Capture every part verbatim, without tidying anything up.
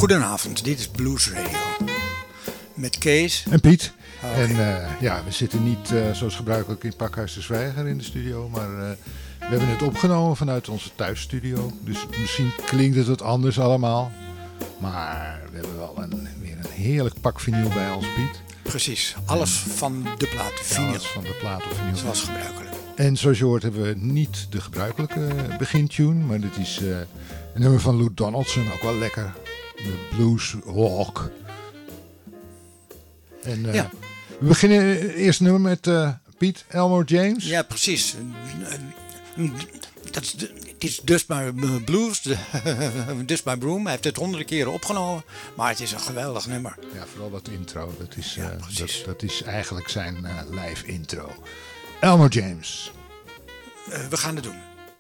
Goedenavond, dit is Blues Radio. Met Kees. En Piet. Okay. En uh, ja, we zitten niet uh, zoals gebruikelijk in Pakhuis de Zwijger in de studio, maar uh, we hebben het opgenomen vanuit onze thuisstudio. Dus misschien klinkt het wat anders allemaal. Maar we hebben wel een, weer een heerlijk pak vinyl bij ons, Piet. Precies, alles en, van de plaat vinyl. Alles van de plaat of vinyl. Zoals gebruikelijk. En zoals je hoort hebben we niet de gebruikelijke begintune, maar dit is uh, een nummer van Lou Donaldson, ook wel lekker. De Blues Walk. En uh, ja. we beginnen eerst nummer met uh, Piet, Elmore James. Ja, precies. Dat is, het is Dust My Blues, Dust My Broom. Hij heeft het honderden keren opgenomen, maar het is een geweldig nummer. Ja, vooral dat intro. Dat is, ja, uh, dat, dat is eigenlijk zijn uh, live intro. Elmore James. Uh, we gaan het doen.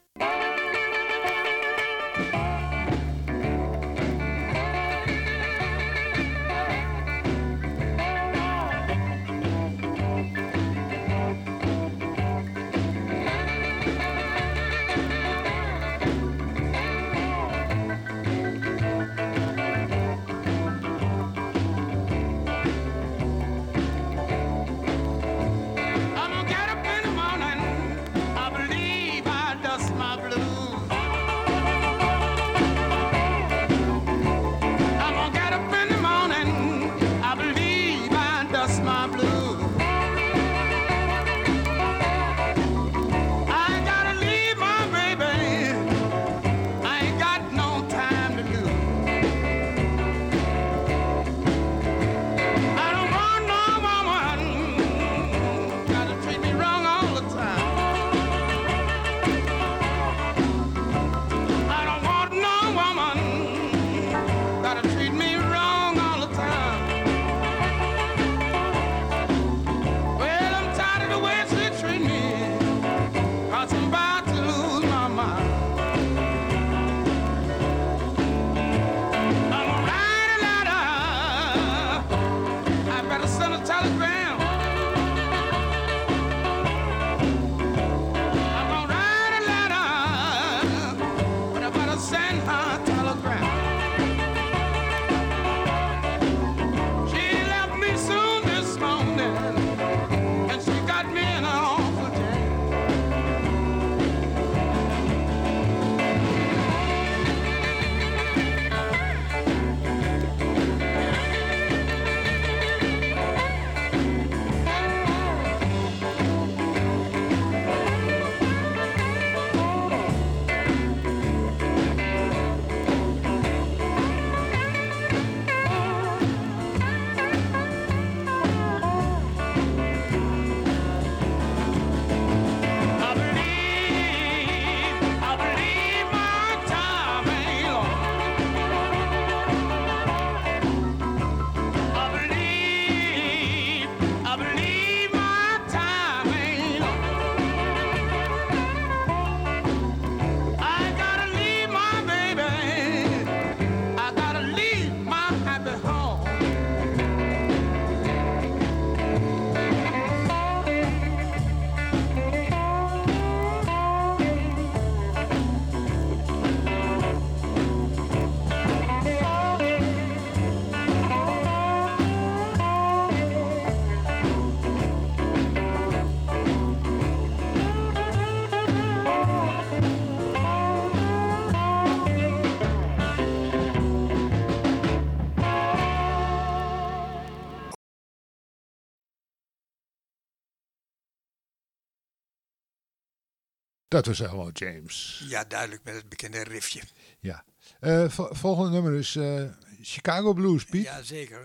Dat was Elmore James. Ja, duidelijk met het bekende riffje. Ja. Uh, vo- volgende nummer is uh, Chicago Blues, Piet. Ja, zeker.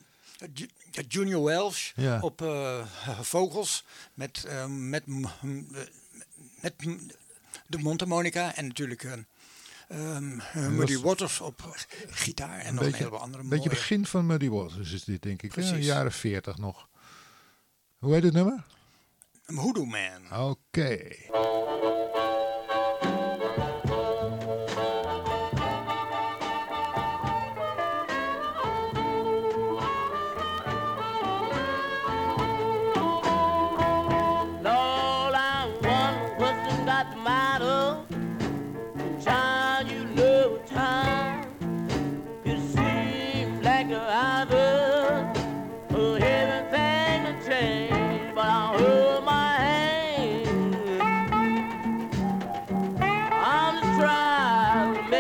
Junior Welsh ja. op uh, vocals met, uh, met, met de mondharmonica en natuurlijk uh, um, Muddy Waters op gitaar en een nog beetje, een heleboel andere mooie. Een beetje begin van Muddy Waters is dit, denk ik. Precies. Ja, jaren veertig nog. Hoe heet het nummer? Hoodoo Man. Oké. Okay. Child, you love time. You see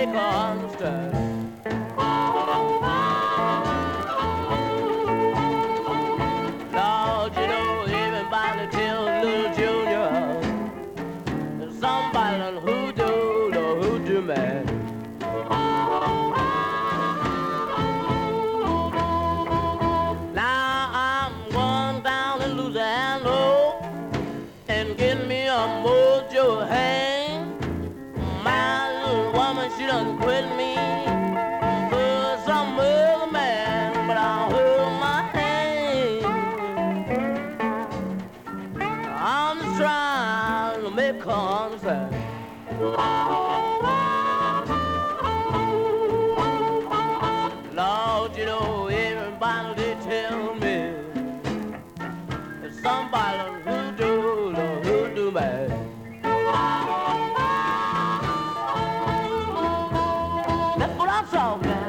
make her understand. Lord, you know, everybody tells little Junior that somebody done hoodoo, the hoodoo man. Now I'm going down in Louisiana and get me a mojo hang. My little woman, she done quit me for some other man, but I hold my hand. I'm just trying to make her understand. Lord, you know, everybody they tell me that somebody who do the hoodoo man. That's what I'm talking about.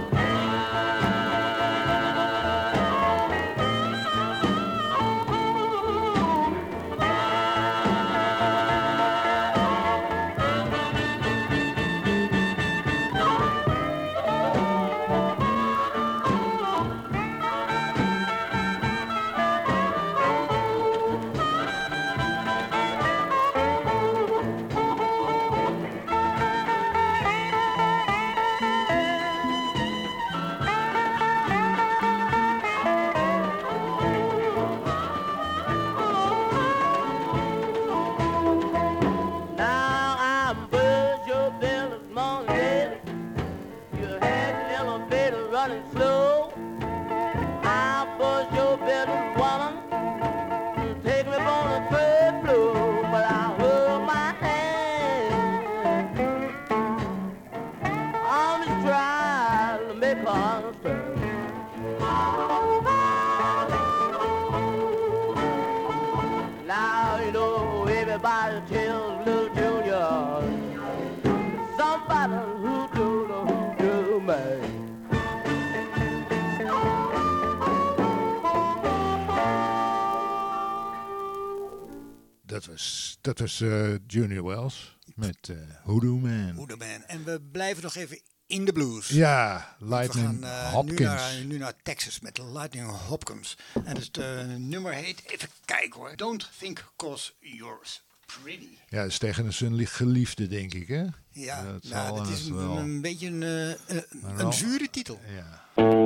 Everybody tells little Junior somebody who do the hoodoo man. Dat was, dat was uh, Junior Wells met uh, Hoodoo Man. Hoodoo Man. En we blijven nog even in de blues. Ja, Lightning we gaan, uh, Hopkins. Nu naar, nu naar Texas met Lightning Hopkins. En het uh, nummer heet, even kijken hoor, Don't Think 'Cause You're Pretty. Ja, dat is tegen zijn geliefde, denk ik, hè? Ja, dat, nou, dat is een, wel... een beetje een, uh, een, een zure titel. Ja.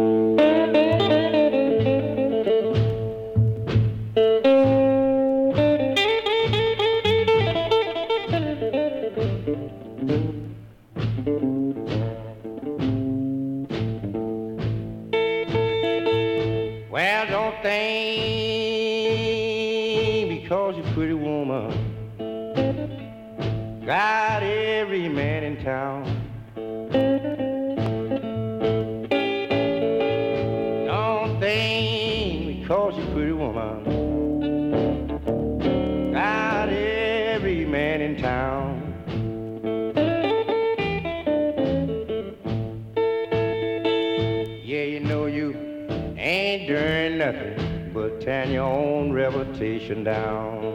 Well, don't think because you're a pretty woman got every man in town. Don't think because you're a pretty woman got every man in town. Yeah, you know you ain't doing nothing but tearing your own reputation down.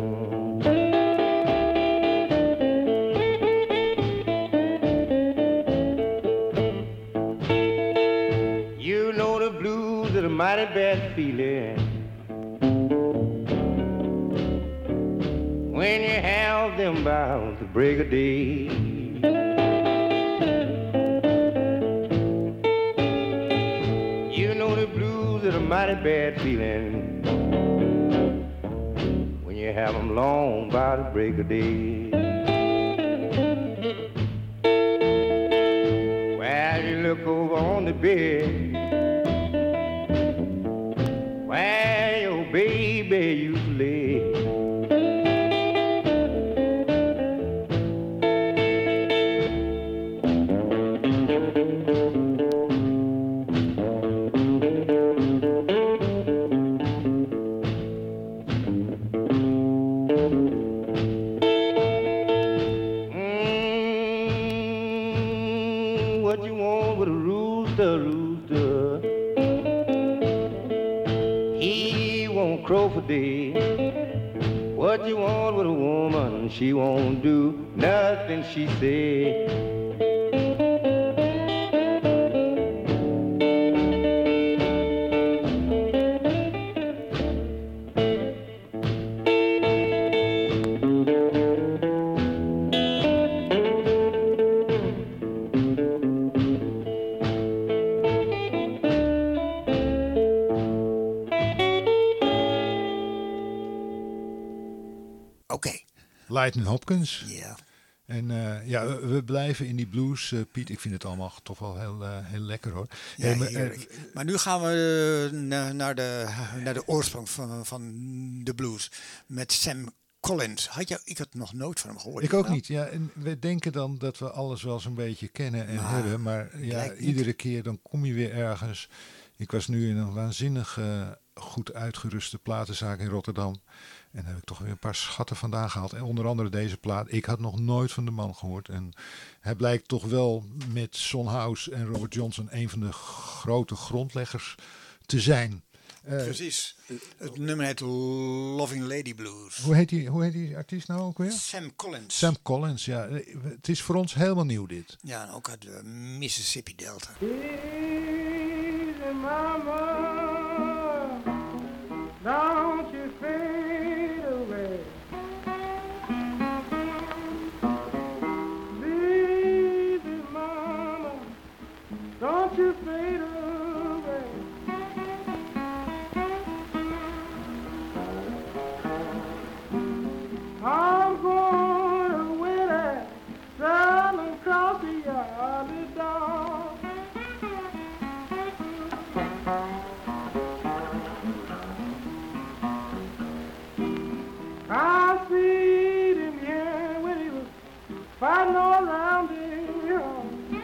You know the blues are a mighty bad feeling when you have them by the break of day. You know the blues are a mighty bad feeling when you have them long by the break of day. Well, you look over on the bed where your baby used to lay. What you want with a woman, she won't do nothing she say. Okay. Lightning Hopkins. Ja. Yeah. En uh, ja, we, we blijven in die blues, uh, Piet. Ik vind het allemaal toch wel heel, uh, heel lekker, hoor. Ja, hey, maar, uh, maar nu gaan we uh, na, naar, de, naar de oorsprong van, van de blues. Met Sam Collins. Had je, ik had nog nooit van hem gehoord. Ik ook nou? niet. Ja, en we denken dan dat we alles wel zo'n beetje kennen en maar, hebben. Maar ja, iedere keer dan kom je weer ergens. Ik was nu in een waanzinnig uh, goed uitgeruste platenzaak in Rotterdam. En daar heb ik toch weer een paar schatten vandaan gehaald. En onder andere deze plaat. Ik had nog nooit van de man gehoord. En hij blijkt toch wel met Son House en Robert Johnson een van de grote grondleggers te zijn. Uh, Precies. Het nummer heet Loving Lady Blues. Hoe heet die, hoe heet die artiest nou ook weer? Sam Collins. Sam Collins, ja. Het is voor ons helemaal nieuw dit. Ja, en ook uit de Mississippi Delta. Easy mama, don't you fade away. Easy mama, don't you fade away. I'm going with it, running across the yard dog. I see him here when he was fighting all around the home.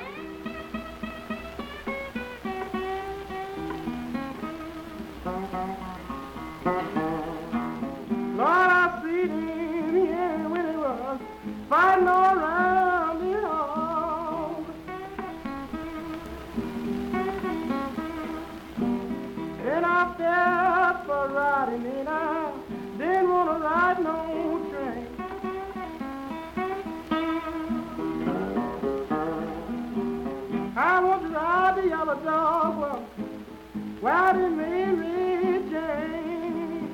Lord, I see him here when he was fighting all around the home. And I felt for riding and I didn't want to ride no train. I want to ride the yellow dog well, while they Mary Jane.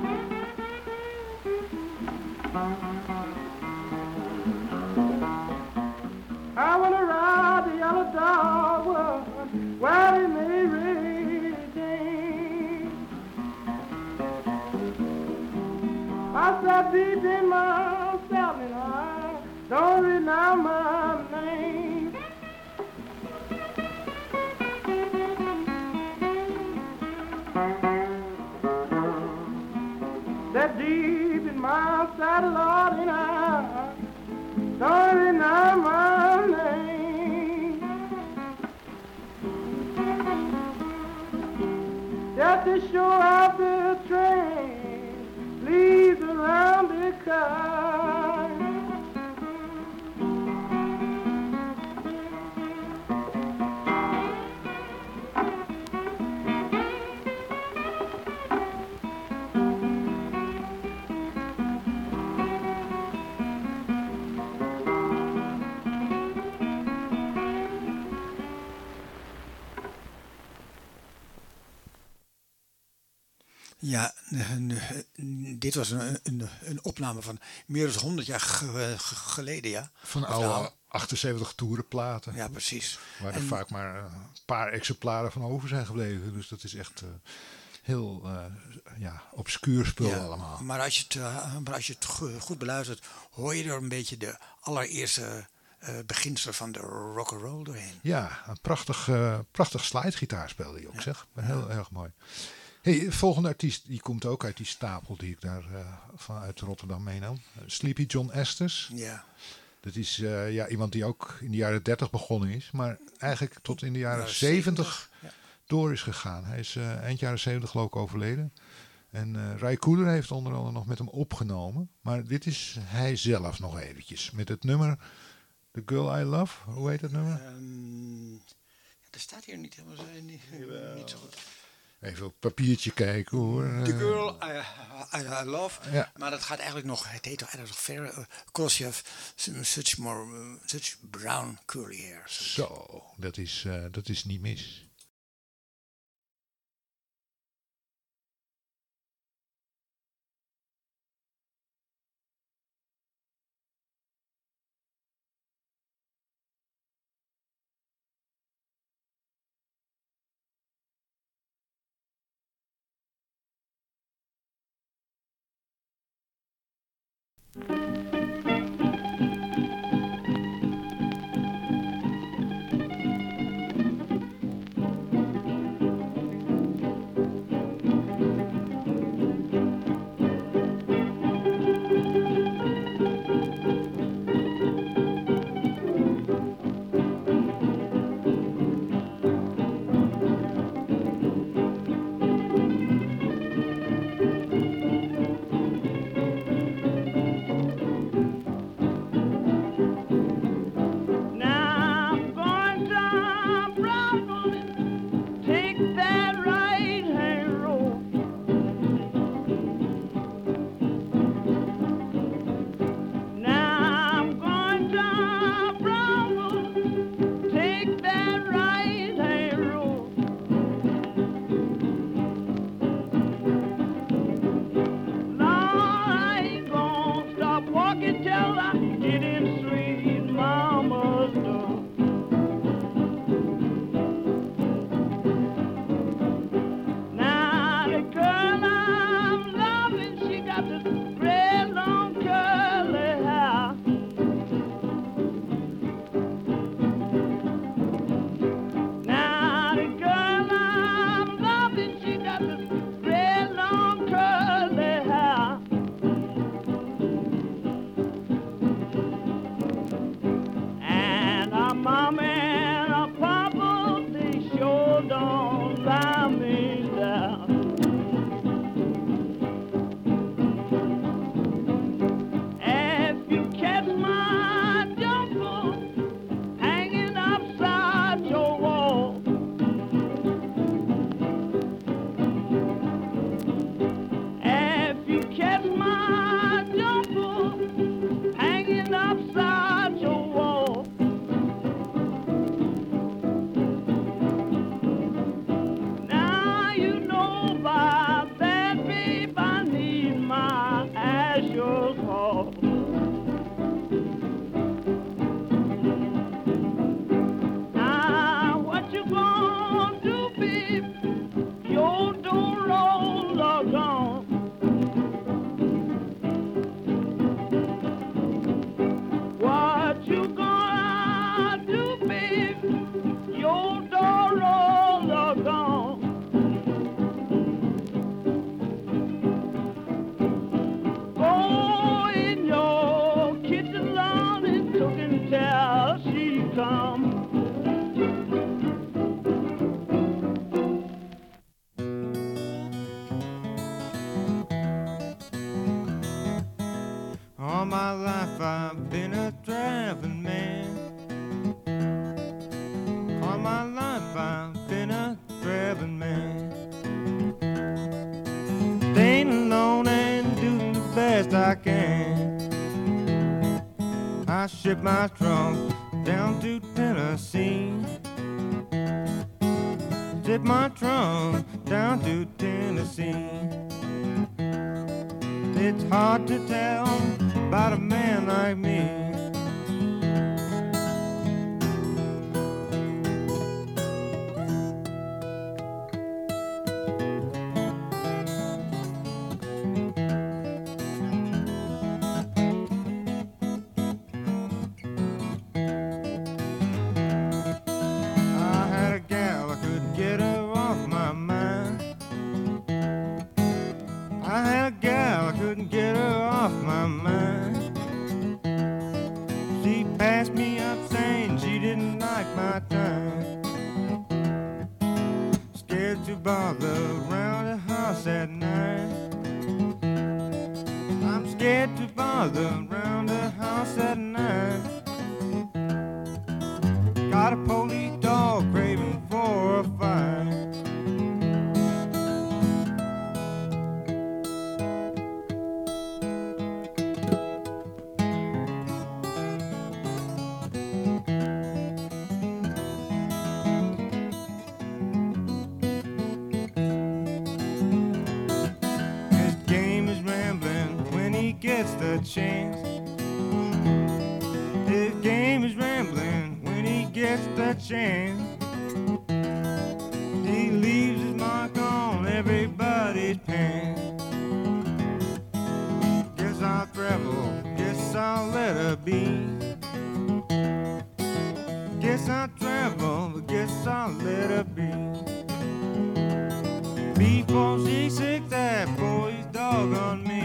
I want to ride the yellow dog well, while they Mary Jane. I said deep in myself and I don't renounce my name. That deep in my saddle, Lord, and I don't renounce my name. Just to show up the train leaves around the car. Ja, dit was een, een, een opname van meer dan honderd jaar ge, ge, geleden, ja. Van oude nou, achtenzeventig toerenplaten. Ja, precies. Waar er en, vaak maar een paar exemplaren van over zijn gebleven. Dus dat is echt uh, heel uh, ja, obscuur spul ja, allemaal. Maar als je het, uh, maar als je het goed beluistert, hoor je er een beetje de allereerste uh, beginselen van de rock'n'roll doorheen. Ja, een prachtig, uh, prachtig slidegitaar speelde hij ook, ja. zeg. Heel ja. erg mooi. Hey, volgende artiest, die komt ook uit die stapel die ik daar uh, vanuit Rotterdam meenam. Sleepy John Estes. Ja. Dat is uh, ja, iemand die ook in de jaren dertig begonnen is, maar eigenlijk tot in de jaren zeventig ja. door is gegaan. Hij is uh, eind jaren zeventig geloof ik overleden. En uh, Ry Cooder heeft onder andere nog met hem opgenomen. Maar dit is hij zelf nog eventjes. Met het nummer The Girl I Love. Hoe heet dat nummer? Um, ja, er staat hier niet helemaal zo, niet, niet zo goed. Even op het papiertje kijken hoor. The Girl I, I, I Love. Ja. Maar dat gaat eigenlijk nog, het heet toch eigenlijk nog verder. Uh, Because you have such, more, uh, such brown curly hair. Zo, dat is, uh, dat is niet mis. All my life I've been a traveling man. All my life I've been a traveling man. Staying alone and doing the best I can. I ship my trunk down to Tennessee. Ship my trunk down to Tennessee. It's hard to tell about a man like me. I had a gal, I couldn't get her off my mind. I had a gal, I couldn't get her off my mind. She passed me up saying she didn't like my time. Scared to bother around the house at night. I'm scared to bother around the house at night. Got a police dog craving for a fight. Gets the chance. His game is rambling when he gets the chance. He leaves his mark on everybody's pants. Guess I'll travel guess I'll let her be. Guess I travel, but guess I'll let her be. Before she sick that boy's dog on me.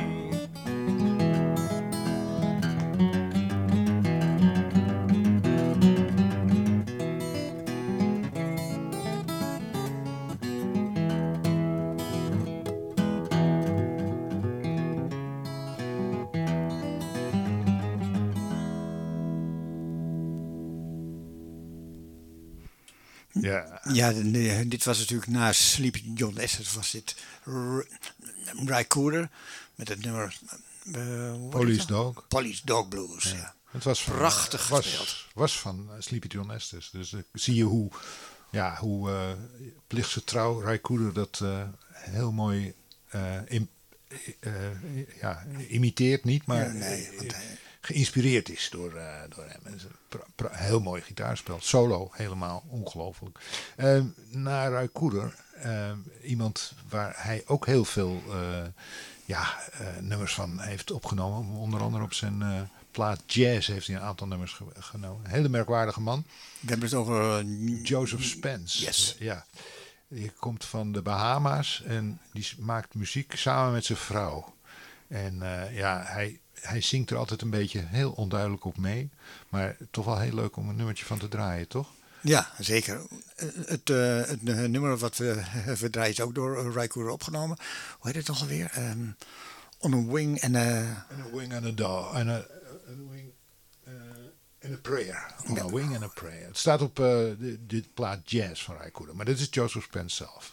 Ja, ja nee, dit was natuurlijk na Sleepy John Estes was dit Ry Cooder met het nummer uh, Police Dog. Police Dog Blues. Ja. Ja. Het was van, prachtig uh, gespeeld. Was, was van uh, Sleepy John Estes. Dus uh, zie je hoe, ja, hoe uh, plichtsgetrouw Ry Cooder dat uh, heel mooi uh, im, uh, ja, imiteert niet, maar ja, nee, want hij, geïnspireerd is door, uh, door hem. En een pra, pra, heel mooi gitaarspel. Solo, helemaal ongelooflijk. Uh, na Ry Cooder, uh, iemand waar hij ook heel veel uh, ja, uh, nummers van heeft opgenomen. Onder andere op zijn uh, plaat Jazz heeft hij een aantal nummers ge- genomen. Een hele merkwaardige man. we hebben het over uh, Joseph Spence. Yes. Uh, ja. Die komt van de Bahama's en die maakt muziek samen met zijn vrouw. En uh, ja, hij... Hij zingt er altijd een beetje heel onduidelijk op mee. Maar toch wel heel leuk om een nummertje van te draaien, toch? Ja, zeker. Het, uh, het uh, nummer wat we uh, draaien is ook door Ry Cooder opgenomen. Hoe heet het nog alweer? Um, on a Wing and a... And a Wing and a Dog. And a, a wing uh, and a Prayer. On ja. a Wing and a Prayer. Het staat op uh, de, de plaat Jazz van Ry Cooder. Maar dit is Joseph Spence zelf.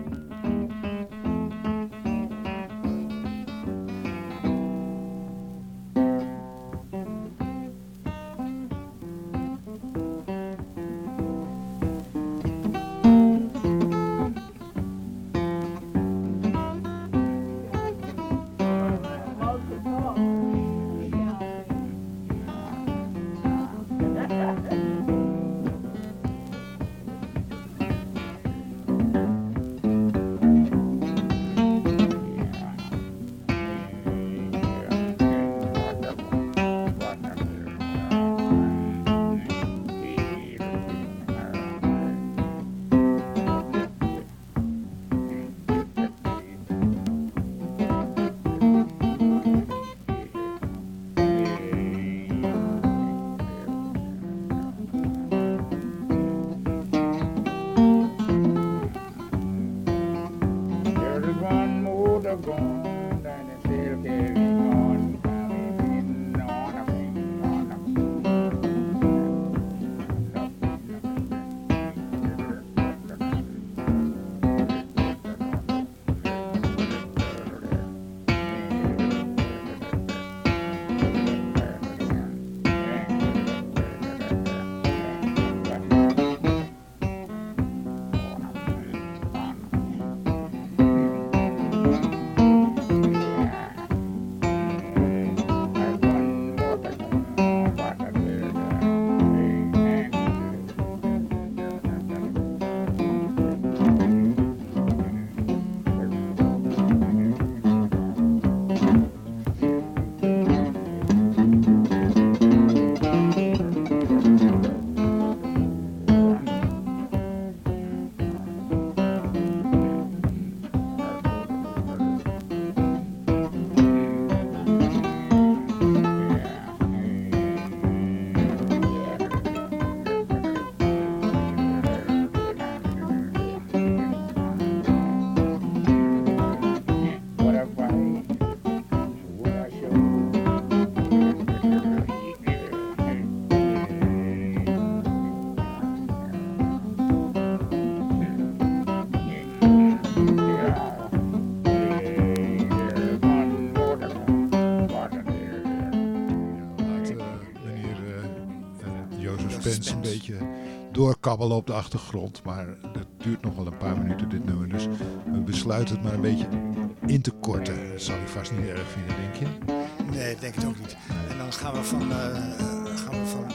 Een beetje doorkabbelen op de achtergrond. Maar dat duurt nog wel een paar minuten, dit nummer. Dus we besluiten het maar een beetje in te korten. Dat zal hij vast niet erg vinden, denk je? Nee, ik denk het ook niet. En dan gaan we van, uh, gaan we van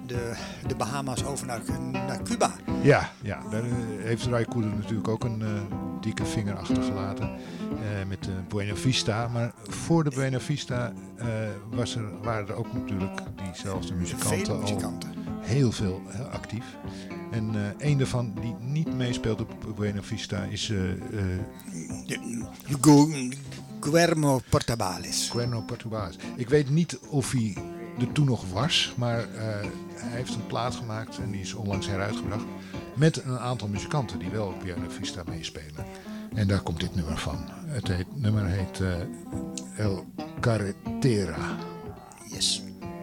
de, de Bahama's over naar, naar Cuba. Ja, ja, daar heeft Ry Cooder natuurlijk ook een uh, dikke vinger achtergelaten uh, met de Buena Vista. Maar voor de Buena Vista uh, was er, waren er ook natuurlijk diezelfde muzikanten, Veel muzikanten. al heel veel heel actief. En uh, een daarvan die niet meespeelt op Buena Vista is uh, uh, Gu- Guillermo Portabales. Guillermo Portabales. Ik weet niet of hij er toen nog was, maar uh, hij heeft een plaat gemaakt en die is onlangs heruitgebracht met een aantal muzikanten die wel op Buena Vista meespelen. En daar komt dit nummer van. Het heet, nummer heet uh, El Carretera. Yes.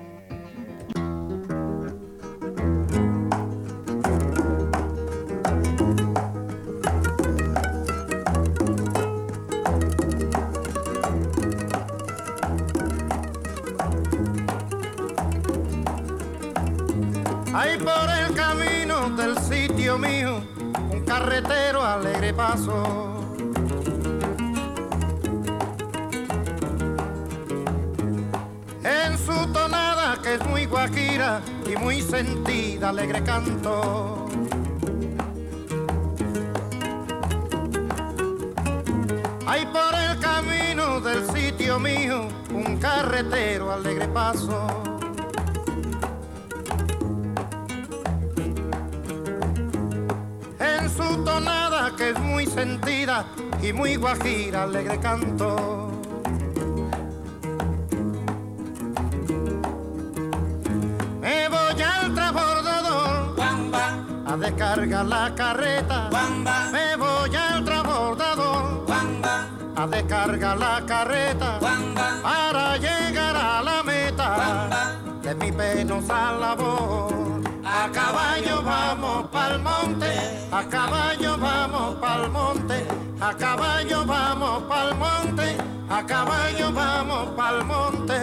Hay por el camino del sitio mío un carretero alegre paso. En su tonada que es muy guajira y muy sentida alegre canto. Hay por el camino del sitio mío un carretero alegre paso. Su tonada que es muy sentida y muy guajira alegre canto. Me voy al transbordador a descargar la carreta. Me voy al transbordador a descargar la carreta para llegar a la meta de mi penosa labor. A caballo vamos pa'l monte, a caballo vamos pa'l monte, a caballo vamos pa'l monte, a caballo vamos pa'l monte.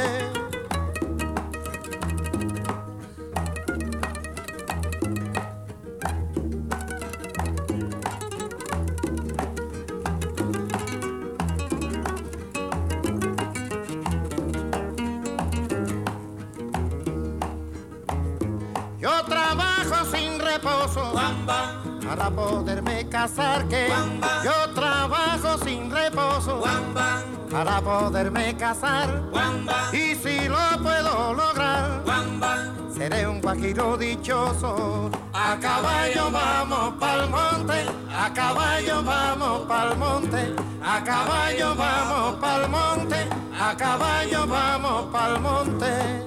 Yo trabajo sin reposo para poderme casar, que yo trabajo sin reposo para poderme casar, y si lo puedo lograr seré un guajiro dichoso. A caballo vamos pa'l monte, a caballo vamos pa'l monte, a caballo vamos pa'l monte, a caballo vamos pa'l monte.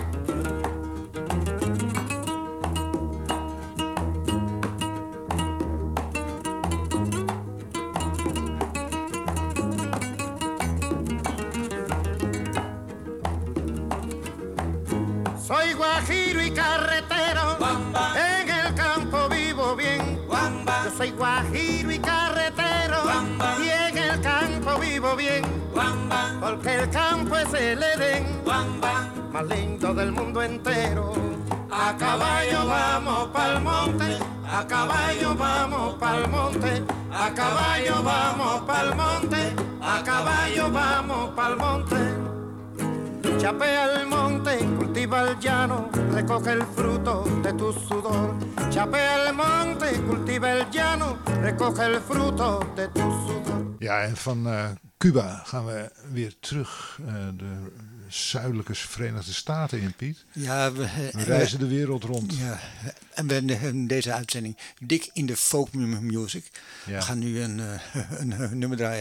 Soy guajiro y carretero, Wamba. En el campo vivo bien. Wamba. Yo soy guajiro y carretero, Wamba. Y en el campo vivo bien. Wamba. Porque el campo es el Edén, Wamba. Más lindo del mundo entero. A caballo vamos pa'l monte, a caballo vamos pa'l monte, a caballo vamos pa'l monte, a caballo vamos pa'l monte. Chapea el monte, cultiva el llano, recoge el fruto de tu sudor. Chapea el monte, cultiva el llano, recoge el fruto de tu sudor. Ja, en van uh, Cuba gaan we weer terug uh, de zuidelijke Verenigde Staten in, Piet. Ja, we, we reizen we, de wereld rond. Ja, en we hebben deze uitzending dik in de folk music. Ja. We gaan nu een, een, een nummer draaien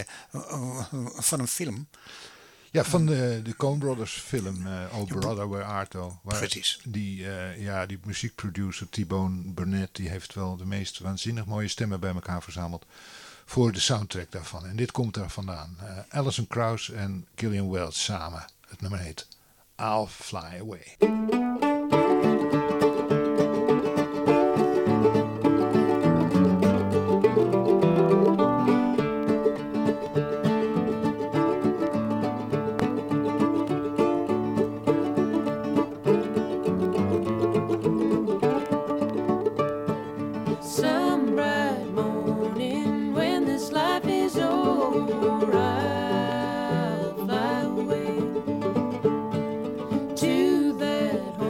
van een film. Ja, van de, de Coen Brothers film, uh, Oh Brother, Where Art Thou. Precies. Die, uh, ja, die muziekproducer T-Bone Burnett, die heeft wel de meest waanzinnig mooie stemmen bij elkaar verzameld voor de soundtrack daarvan. En dit komt daar vandaan. Uh, Alison Krauss en Gillian Welch samen. Het nummer heet I'll Fly Away. To that home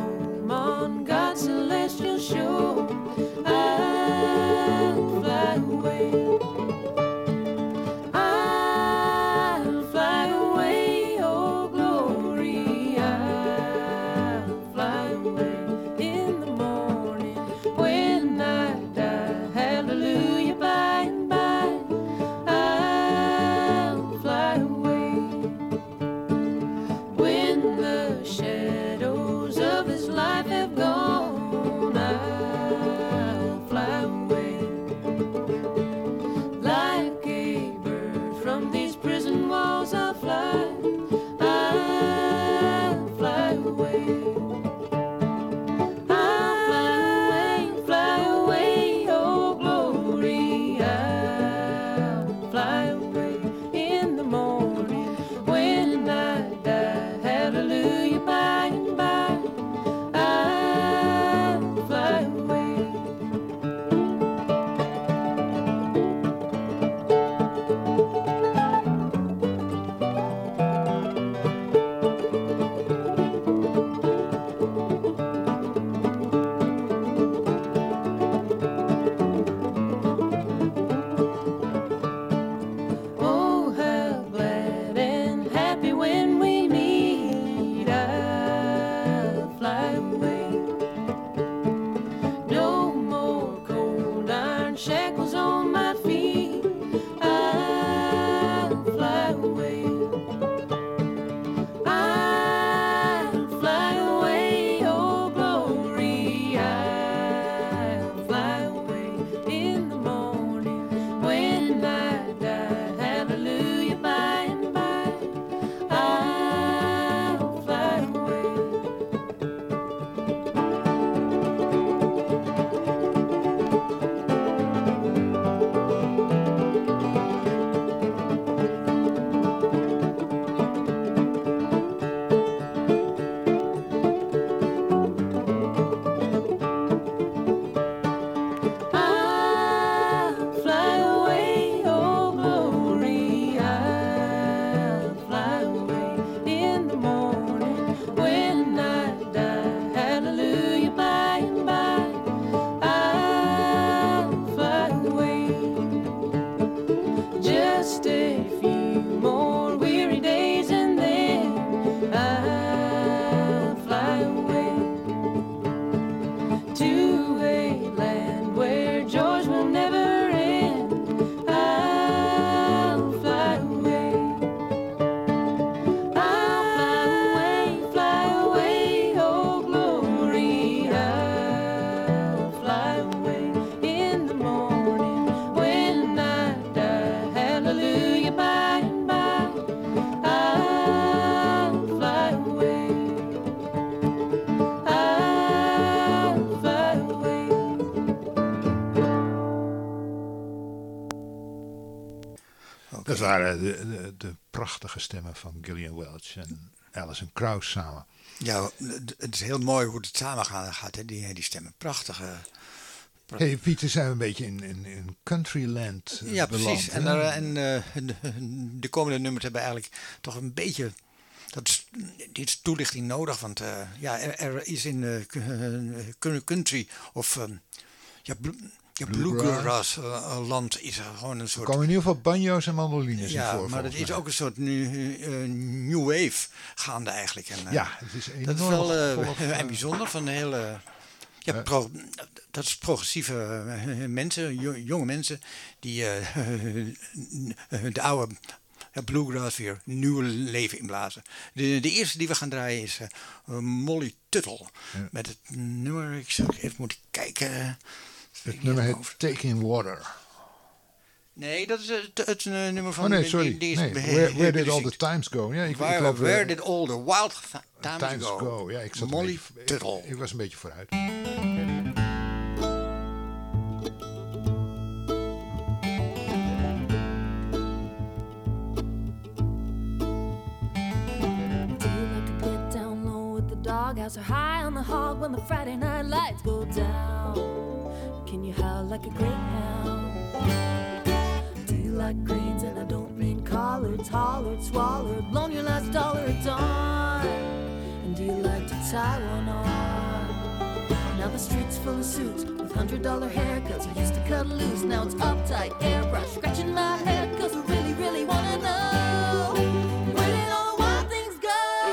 Dat waren de, de, de prachtige stemmen van Gillian Welch en Alison Krauss samen. Ja, het is heel mooi hoe het samen gaat, hè? Die, die stemmen. Prachtige... Hé hey, Pieter, zijn we een beetje in, in, in countryland uh, Ja, beland, precies. En, er, en uh, de, de komende nummers hebben eigenlijk toch een beetje... Dat is, die is toelichting nodig, want uh, ja, er, er is in uh, country of uh, ja, bl- ja, bluegrass uh, land is er gewoon een soort... Er komen in ieder geval banjo's en mandolines ja, in voor. Maar dat is mij. ook een soort nu, uh, new wave gaande eigenlijk. En, uh, ja, het is enorm. Dat is wel uh, golf, uh, en bijzonder van de hele... Ja, uh, pro, dat is progressieve uh, mensen, jo- jonge mensen, die uh, de oude... Ja, bluegrass weer nieuw leven inblazen. De, de eerste die we gaan draaien is uh, Molly Tuttle. Ja. Met het nummer, ik zou even moeten kijken. Het nummer heet Taking Water. Nee, dat is het, het uh, nummer van... Oh nee, sorry. Die, die is nee. be- Where, where did all zingt. the times go? Ja, ik, Where, ik had, where uh, did all the wild th- times, times go? go? Ja, ik zat Molly een beetje, Tuttle. Ik, ik was een beetje vooruit. Doghouse are high on the hog when the Friday night lights go down. Can you howl like a greyhound? Do you like cranes? And I don't mean collards, hollered, swallowed, blown your last dollar at dawn. And do you like to tie one on? Now the street's full of suits with hundred dollar haircuts. I used to cut loose, now it's uptight, airbrush, scratching my head, cause I really, really wanna know. Where did all the wild things go?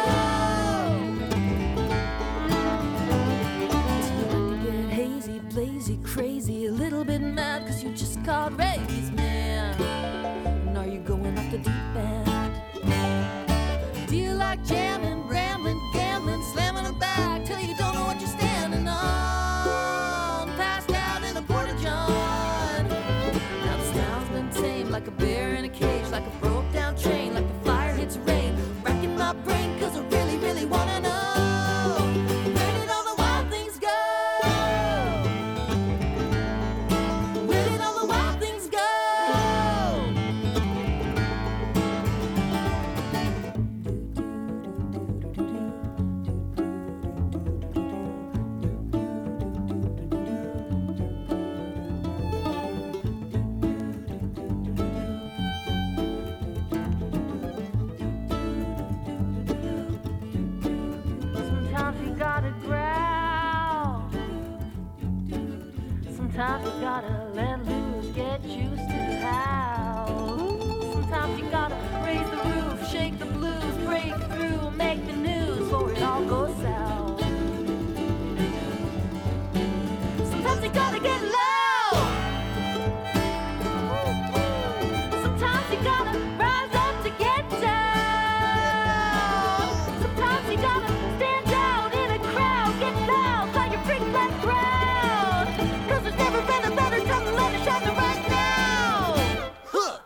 Lazy, crazy, a little bit mad cause you just caught rabies, man. And are you going off the deep end? Do you like jamming, rambling, gambling, slamming it back till you don't know what you're standing on? Passed out in a porta-john. Now the style's been tamed like a bear in a cage, like a broke down train, like the fire hits rain. Racking my brain cause I really, really wanna know. Sometimes you gotta let loose, get used to how. Sometimes you gotta raise the roof, shake the blues, break through, make the news before it all goes south. Sometimes you gotta get low. Sometimes you gotta rise up to get down. Sometimes you gotta stand out in a crowd, get loud, fly your freak black crowd. Cause there's never been a better time to let it shine than right now. Huh.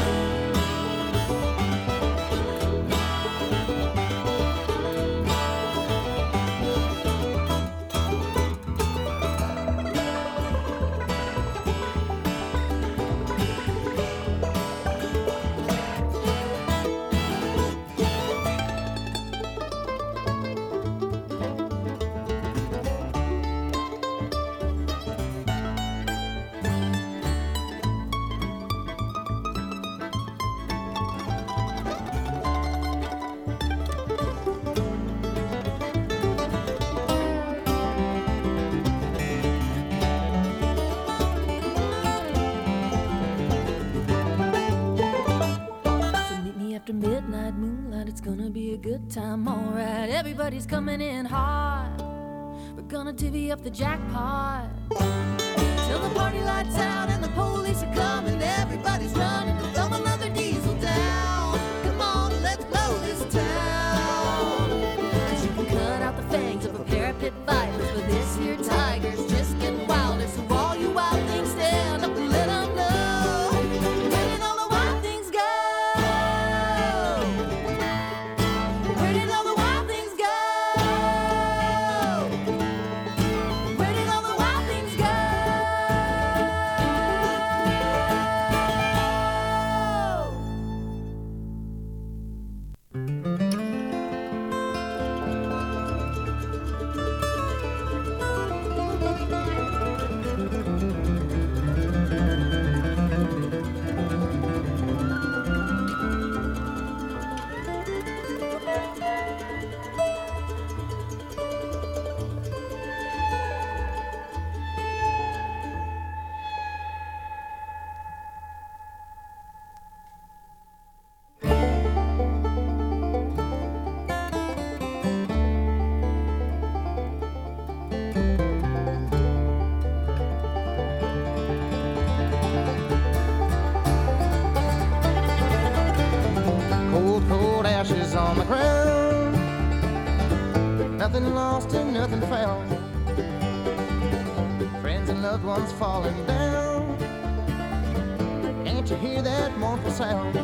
After midnight moonlight, it's gonna be a good time, alright. Everybody's coming in hot. We're gonna divvy up the jackpot till the party lights out and the police are coming. Everybody's running to thumb another diesel down. Come on, let's blow this town. Cause you can cut out the fangs of a pair of pit vipers, but this here tiger's just getting wilder. So all you wild things, stand up and let them know. On the ground, nothing lost and nothing found. Friends and loved ones falling down. Can't you hear that mournful sound?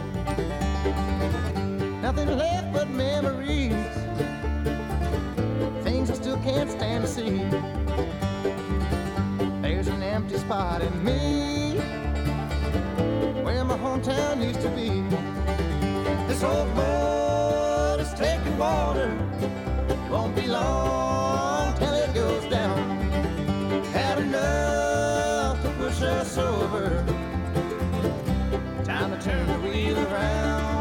Nothing left but memories, things I still can't stand to see. There's an empty spot in me where my hometown used to be. This old boat is taking water, won't be long till it goes down. Had enough to push us over, time to turn the wheel around.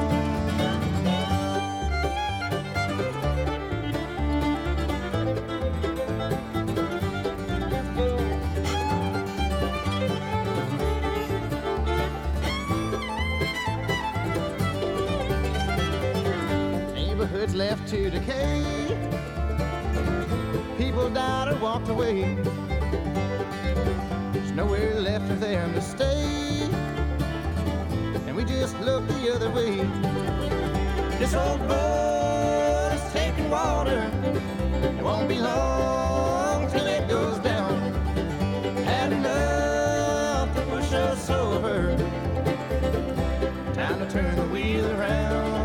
Neighborhoods left to decay, people died or walked away. There's nowhere left for them to stay, and we just look the other way. This old boat is taking water, it won't be long till it goes down. Had enough to push us over, time to turn the wheel around.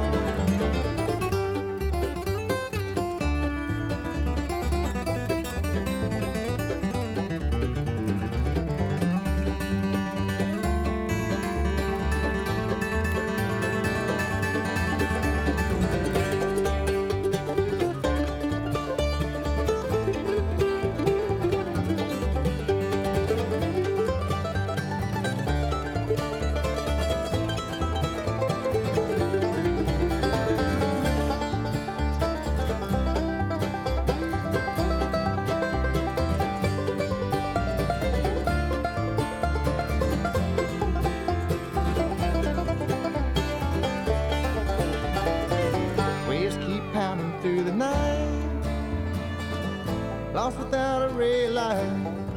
lost without a red light,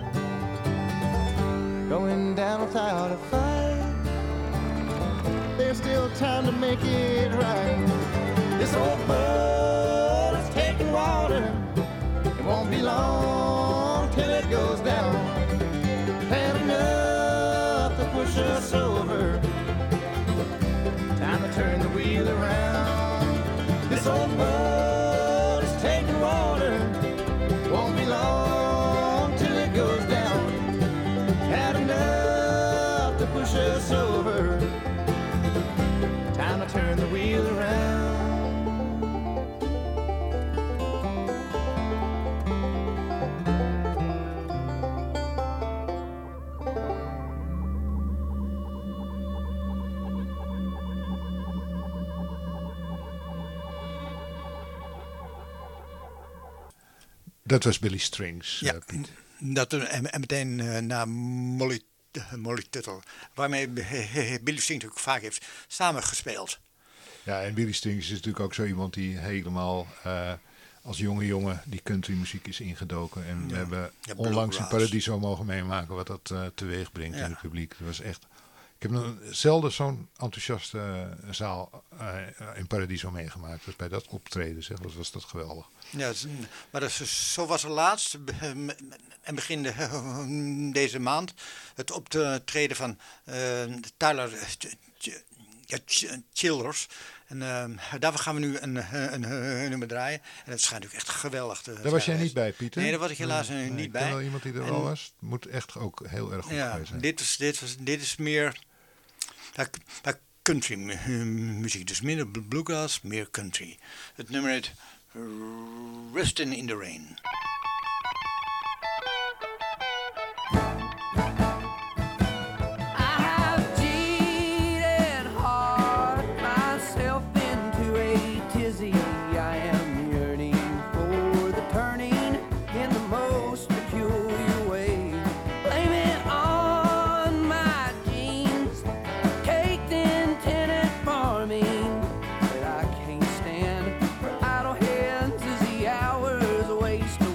going down without a fight. There's still time to make it right. This old boat is taking water. It won't be long till it goes down. Had enough to push us over. Time to turn the wheel around. This old boat is taking water. Won't be long till it goes down. Had enough to push us over. Time to turn the wheel around. Dat was Billy Strings, ja, uh, Piet. Dat, en, en meteen uh, naar Molly, uh, Molly Tuttle, waarmee Billy Strings natuurlijk vaak heeft samengespeeld. Ja, en Billy Strings is natuurlijk ook zo iemand die helemaal uh, als jonge jongen die countrymuziek is ingedoken. En ja. we hebben ja, onlangs in Paradiso mogen meemaken wat dat uh, teweeg brengt ja. in het publiek. Dat was echt... Ik heb nog zelden zo'n enthousiaste uh, zaal uh, in Paradiso meegemaakt. Dus bij dat optreden zeg, was, was dat geweldig. Ja, maar dat is, zo was er laatst, en begin de, deze maand, het optreden van uh, Tyler Childers. En uh, daarvoor gaan we nu een, een, een nummer draaien. En het schijnt ook echt geweldig te zijn. Daar was jij niet bij, Pieter? Nee, daar was ik helaas nee, niet nee, bij. Ik ken wel iemand die er en, wel was. Het moet echt ook heel erg goed ja, geweest zijn. Dit, was, dit, was, dit is meer uh, uh, country muziek. Dus minder bluegrass, meer country. Het nummer heet Restin' in the Rain. Waste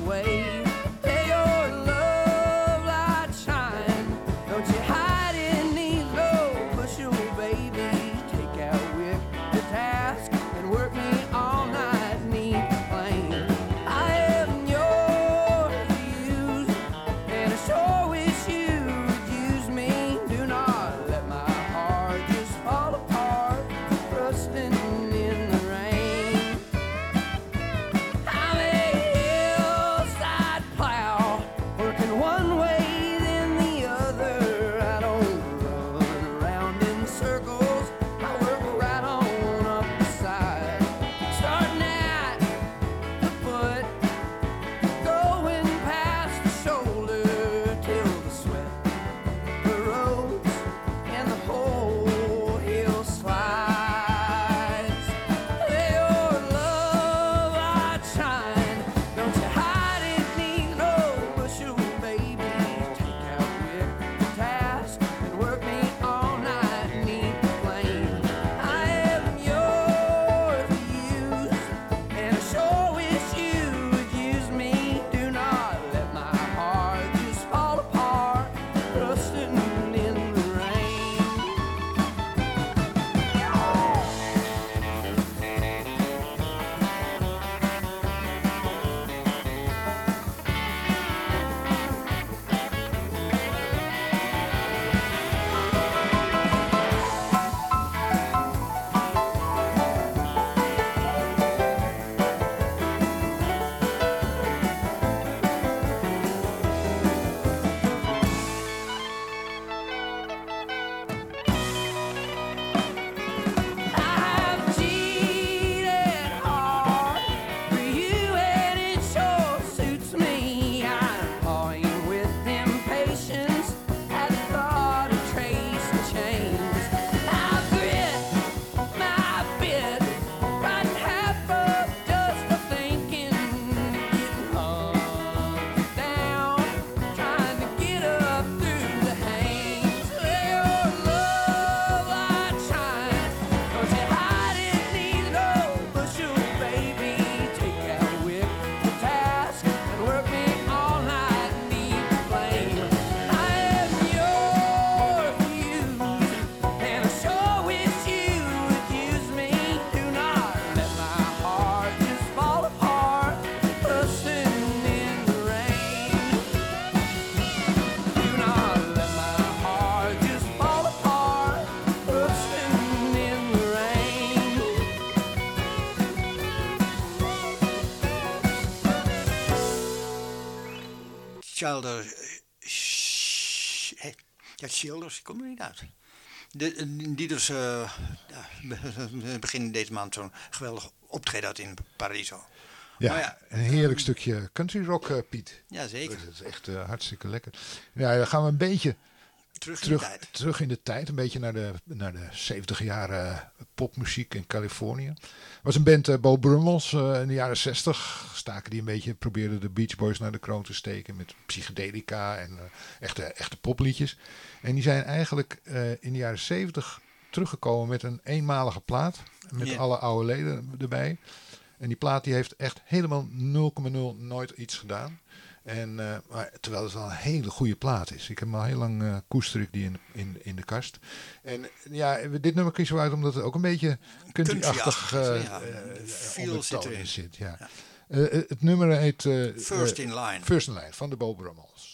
Childer... Sh- ja, Childers, ik kom er niet uit. De, die dus uh, ja, begin deze maand zo'n geweldig optreden had in Paradiso. Ja, ja, een heerlijk um, stukje country rock, uh, Piet. Ja, zeker. Dat is echt uh, hartstikke lekker. Ja, dan gaan we een beetje terug in, terug, de, tijd. terug in de tijd. Een beetje naar de, naar de zeventig jaren popmuziek in Californië. Er was een band, uh, Beau Brummels, uh, in de jaren zestig. Staken die een beetje, probeerden de Beach Boys naar de kroon te steken met psychedelica en uh, echte, echte popliedjes. En die zijn eigenlijk uh, in de jaren zeventig teruggekomen met een eenmalige plaat. Met yeah. alle oude leden erbij. En die plaat die heeft echt helemaal nul komma nul nooit iets gedaan. En, uh, maar, terwijl het wel een hele goede plaat is. Ik heb hem al heel lang uh, koester ik die in, in, in de kast. En ja, dit nummer kiezen we uit omdat het ook een beetje country-achtig uh, ja, uh, ondertoon in zit. Ja. Ja. Uh, het nummer heet uh, First uh, in Line. First in Line van de Beau Brummels.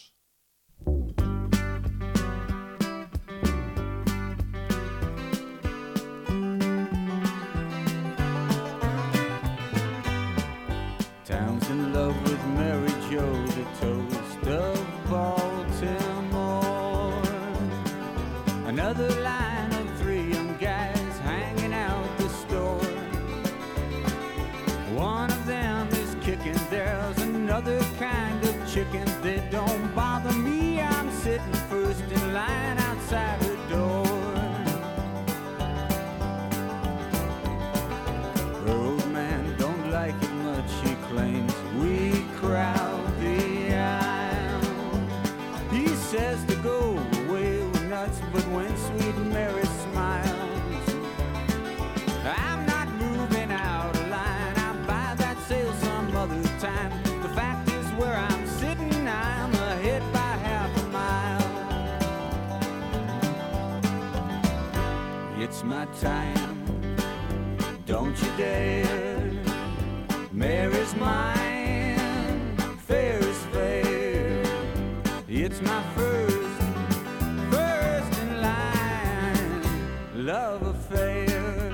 Town's in love with Mary Jo, the toast of Baltimore. Another line of three young guys hanging out the store. One of them is kicking, there's another kind of chicken. They don't bother me, I'm sitting first in line outside her door. Her old man don't like it much, he claims we crowd the aisle. He says to go away, we're nuts, but when sweet Mary smiles, I'm not moving out of line, I'll buy that sale some other time. The fact is where I'm sitting, I'm ahead by half a mile. It's my time, don't you dare. Mary's mine, fair is fair. It's my first, first in line love affair.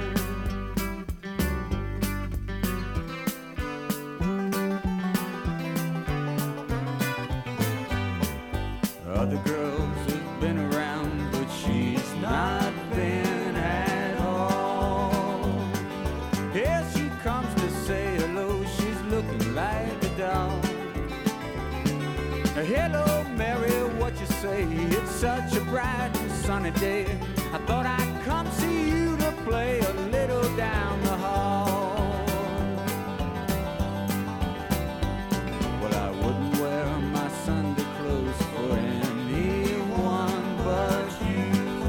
Other girls have been around, but she's not been at all. Here she comes to say hello, she's looking like a doll. Hello, Mary, what you say? It's such a bright and sunny day. I thought I'd come see you to play a little down the hall. Well, I wouldn't wear my Sunday clothes for anyone but you.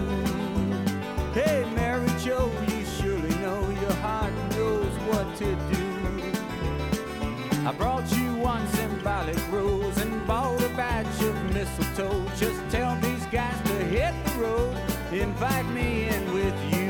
Hey, Mary Jo, you surely know your heart knows what to do. I brought you one symbolic rose and bought a batch of mistletoe. Just tell these guys to hit the road, invite me in with you.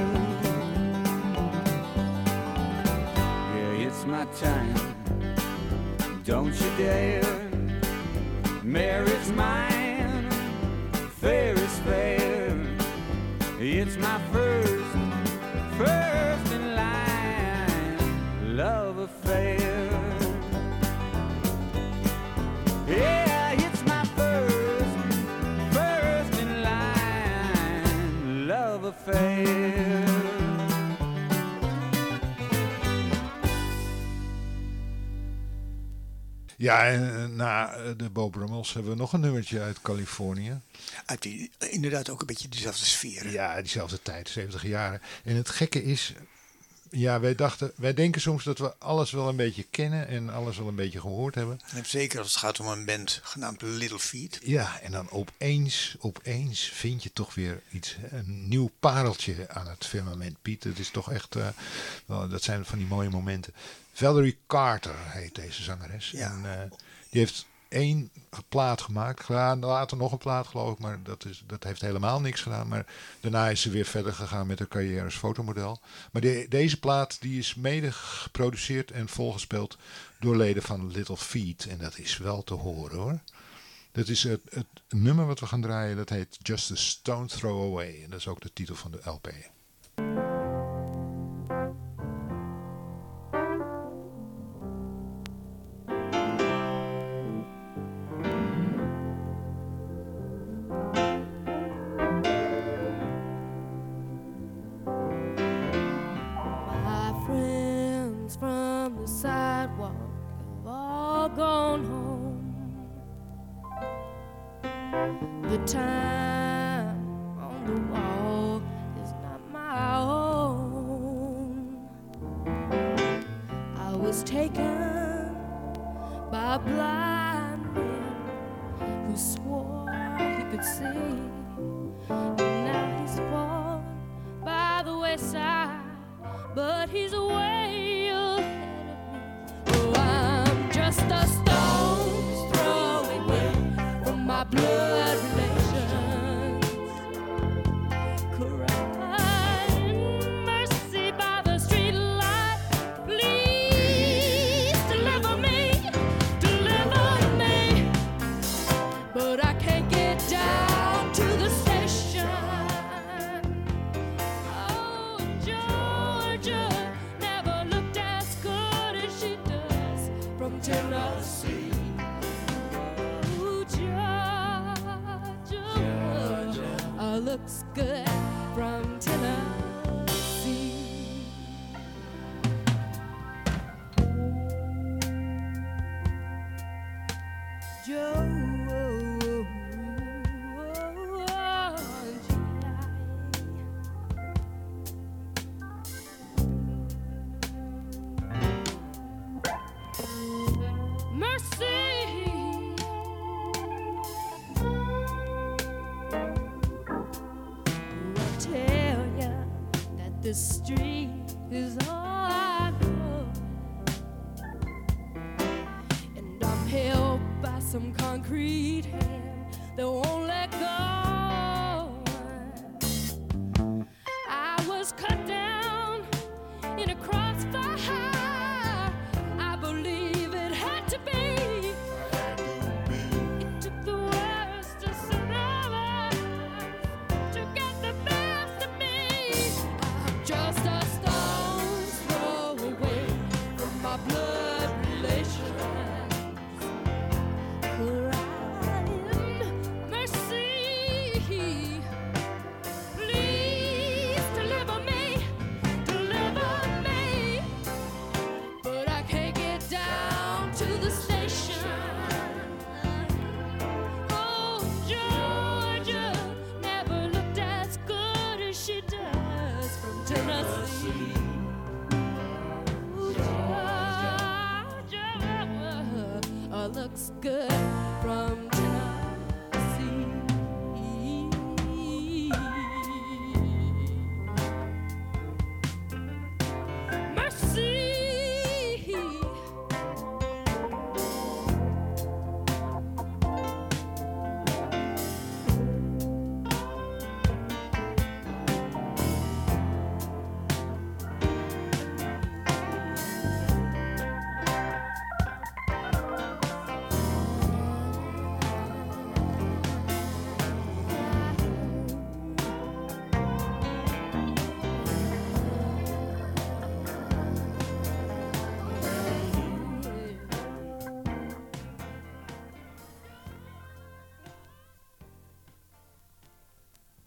Yeah, it's my time, don't you dare. Mary's mine, fair is fair. It's my first, first in line love affair. Yeah, it's my first, first in line love affair. Ja, en na de Beau Brummels hebben we nog een nummertje uit Californië. Uit die, inderdaad ook een beetje dezelfde sfeer. Ja, diezelfde tijd, zeventig jaren. En het gekke is, ja, wij dachten, wij denken soms dat we alles wel een beetje kennen en alles wel een beetje gehoord hebben. En zeker als het gaat om een band genaamd Little Feat. Ja, en dan opeens, opeens vind je toch weer iets, een nieuw pareltje aan het firmament, Piet. Het is toch echt, uh, wel, dat zijn van die mooie momenten. Valerie Carter heet deze zangeres. Ja. En uh, die heeft één plaat gemaakt. Later nog een plaat geloof ik, maar dat, is, dat heeft helemaal niks gedaan. Maar daarna is ze weer verder gegaan met haar carrière als fotomodel. Maar de, deze plaat die is mede geproduceerd en volgespeeld door leden van Little Feat. En dat is wel te horen hoor. Dat is het, het nummer wat we gaan draaien. Dat heet Just a Stone Throw Away. En dat is ook de titel van de L P. the time on the wall is not my own. I was taken by a blind man who swore he could see, and now he's fallen by the wayside, but he's way ahead of me. Oh, I'm just a stone's throw away from my blood relations, crying mercy by the street light. Please deliver me, deliver me, but I can't get down to the station. Oh, Georgia never looked as good as she does from Tennessee. Ooh, Georgia, uh, looks good from Tennessee. Mercy, I tell ya that this street is all I know, and I'm held by some concrete hand that won't let go. I was cut down in a crossfire. I believe it had to be. It took the worst of some of us to get the best of me. I'm just a stone's throw away from my blood relations, crying mercy. Please deliver me, deliver me, but I can't get down to the station. Oh, Georgia never looked as good as she does from Tennessee. Ooh, Georgia uh, looks good from Tennessee.